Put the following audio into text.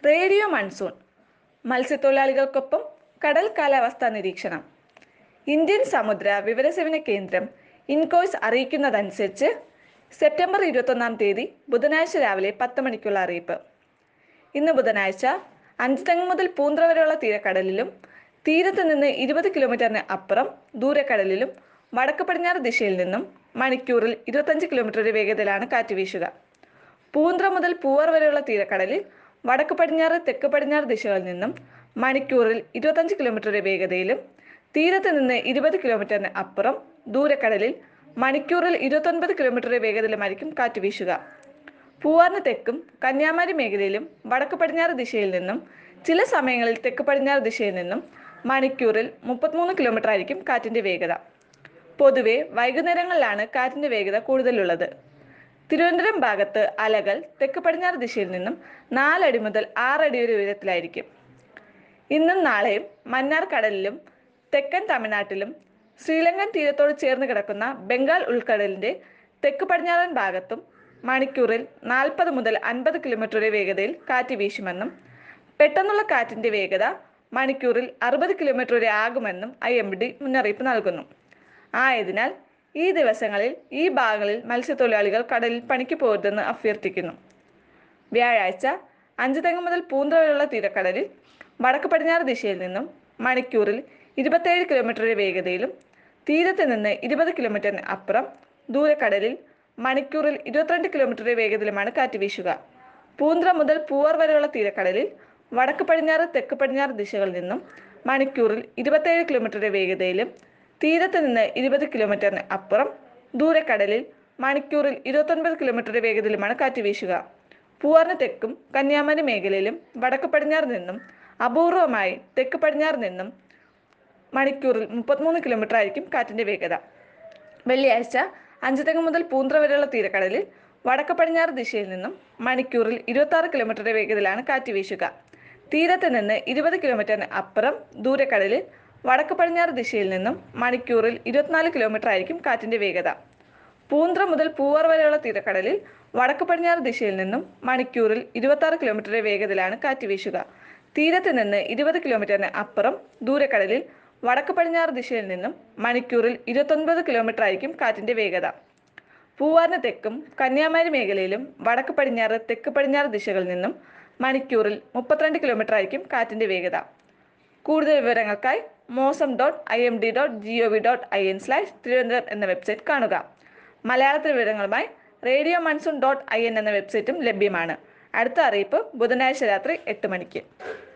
Radio monsoon മത്സ്യത്തൊഴിലാളികൾക്കൊപ്പം കടൽ കാലാവസ്ഥാ നിരീക്ഷണം. ഇന്ത്യൻ സമുദ്ര വിവരസേവന കേന്ദ്രം ഇൻകോയ്സ് അറിയിക്കുന്നതനുസരിച്ച് സെപ്റ്റംബർ 21 ബുധനാഴ്ച രാവിലെ 10 മണിക്കുള്ള അറിയിപ്പ്. ഇന്ന് ബുധനാഴ്ച അഞ്ചുതെങ്ങ് മുതൽ പൂന്ത്ര വരെയുള്ള തീരക്കടലിലും തീരത്ത് നിന്ന് 20 കിലോമീറ്ററിന് അപ്പുറം ദൂരക്കടലിലും വടക്ക് പടിഞ്ഞാറ് ദിശയിൽ നിന്നും മണിക്കൂറിൽ 25 കിലോമീറ്റർ വേഗതയിലാണ് കാറ്റ് വീശുക. പൂന്ത്ര മുതൽ പൂവാർ വരെയുള്ള തീരക്കടലിൽ വടക്ക് പടിഞ്ഞാറ് തെക്ക് പടിഞ്ഞാറ് ദിശകളിൽ നിന്നും മണിക്കൂറിൽ 25 കിലോമീറ്റർ വേഗതയിലും തീരത്ത് നിന്ന് 20 കിലോമീറ്ററിന് അപ്പുറം ദൂരക്കടലിൽ മണിക്കൂറിൽ 29 കിലോമീറ്റർ വേഗതയിലുമായിരിക്കും കാറ്റ് വീശുക. പൂവാറിന് തെക്കും കന്യാകുമാരി മേഖലയിലും വടക്ക് പടിഞ്ഞാറ് ദിശയിൽ നിന്നും ചില സമയങ്ങളിൽ തെക്ക് പടിഞ്ഞാറ് ദിശയിൽ നിന്നും മണിക്കൂറിൽ 33 കിലോമീറ്റർ ആയിരിക്കും കാറ്റിന്റെ വേഗത. പൊതുവെ വൈകുന്നേരങ്ങളിലാണ് കാറ്റിന്റെ വേഗത കൂടുതലുള്ളത്. തിരുവനന്തപുരം ഭാഗത്ത് അലകൾ തെക്ക് പടിഞ്ഞാറ് ദിശയിൽ നിന്നും 4 അടി മുതൽ 6 അടി വരെ ഉയരത്തിലായിരിക്കും. ഇന്നും നാളെയും മന്നാർ കടലിലും തെക്കൻ തമിഴ്നാട്ടിലും ശ്രീലങ്കൻ തീരത്തോട് ചേർന്ന് കിടക്കുന്ന ബംഗാൾ ഉൾക്കടലിന്റെ തെക്ക് പടിഞ്ഞാറൻ ഭാഗത്തും മണിക്കൂറിൽ 40 മുതൽ 50 കിലോമീറ്റർ വരെ വേഗതയിൽ കാറ്റ് വീശുമെന്നും പെട്ടെന്നുള്ള കാറ്റിന്റെ വേഗത മണിക്കൂറിൽ 60 കിലോമീറ്റർ വരെ ആകുമെന്നും IMD മുന്നറിയിപ്പ് നൽകുന്നു. ആയതിനാൽ ഈ ദിവസങ്ങളിൽ ഈ ഭാഗങ്ങളിൽ മത്സ്യത്തൊഴിലാളികൾ കടലിൽ പണിക്ക് പോകരുതെന്ന് അഭ്യർത്ഥിക്കുന്നു. വ്യാഴാഴ്ച അഞ്ചുതെങ്ങ് മുതൽ പൂന്ത്ര വരെയുള്ള തീരക്കടലിൽ വടക്ക് പടിഞ്ഞാറ് ദിശയിൽ നിന്നും മണിക്കൂറിൽ 27 കിലോമീറ്റർ വേഗതയിലും തീരത്ത് നിന്ന് 20 കിലോമീറ്ററിന് അപ്പുറം ദൂരക്കടലിൽ മണിക്കൂറിൽ 22 കിലോമീറ്റർ വേഗതയിലുമാണ് കാറ്റ് വീശുക. പൂന്ത്ര മുതൽ പൂവാർ വരെയുള്ള തീരക്കടലിൽ വടക്ക് പടിഞ്ഞാറ് തെക്ക് പടിഞ്ഞാറ് ദിശകളിൽ നിന്നും മണിക്കൂറിൽ 27 കിലോമീറ്റർ വേഗതയിലും തീരത്ത് നിന്ന് 20 കിലോമീറ്ററിന് അപ്പുറം ദൂരക്കടലിൽ മണിക്കൂറിൽ 29 കിലോമീറ്റർ വേഗതയിലുമാണ് കാറ്റ് വീശുക. പൂവാറിന് തെക്കും കന്യാകുമാരി മേഖലയിലും വടക്ക് പടിഞ്ഞാറ് നിന്നും അപൂർവമായി തെക്ക് പടിഞ്ഞാറ് നിന്നും മണിക്കൂറിൽ 33 കിലോമീറ്റർ ആയിരിക്കും കാറ്റിന്റെ വേഗത. വെള്ളിയാഴ്ച അഞ്ചുതെങ്ങ് മുതൽ പൂന്ത്ര വരെയുള്ള തീരക്കടലിൽ വടക്ക് പടിഞ്ഞാറ് ദിശയിൽ നിന്നും മണിക്കൂറിൽ 26 കിലോമീറ്റർ വേഗതയിലാണ് കാറ്റ് വീശുക. തീരത്ത് നിന്ന് 20 കിലോമീറ്ററിന് അപ്പുറം ദൂരക്കടലിൽ വടക്ക് പടിഞ്ഞാറ് ദിശയിൽ നിന്നും മണിക്കൂറിൽ 24 കിലോമീറ്റർ ആയിരിക്കും കാറ്റിന്റെ വേഗത. പൂന്ത്ര മുതൽ പൂവാർ വരെയുള്ള തീരക്കടലിൽ വടക്ക് പടിഞ്ഞാറ് ദിശയിൽ നിന്നും മണിക്കൂറിൽ 26 കിലോമീറ്റർ വേഗതയിലാണ് കാറ്റ് വീശുക. തീരത്ത് നിന്ന് 20 കിലോമീറ്ററിന് അപ്പുറം ദൂരക്കടലിൽ വടക്ക് പടിഞ്ഞാറ് ദിശയിൽ നിന്നും മണിക്കൂറിൽ 29 കിലോമീറ്റർ ആയിരിക്കും കാറ്റിന്റെ വേഗത. പൂവാറിന് തെക്കും കന്യാകുമാരി മേഖലയിലും വടക്ക് പടിഞ്ഞാറ് തെക്ക് പടിഞ്ഞാറ് ദിശകളിൽ നിന്നും മണിക്കൂറിൽ 32 കിലോമീറ്റർ ആയിരിക്കും കാറ്റിന്റെ വേഗത. കൂടുതൽ വിവരങ്ങൾക്കായി mosam.imd.gov.in/തിരുവനന്തപുരം എന്ന വെബ്സൈറ്റ് കാണുക. മലയാളത്തിൽ വിവരങ്ങളുമായി radiomonssoon.in എന്ന വെബ്സൈറ്റും ലഭ്യമാണ്. അടുത്ത അറിയിപ്പ് ബുധനാഴ്ച രാത്രി 8 മണിക്ക്.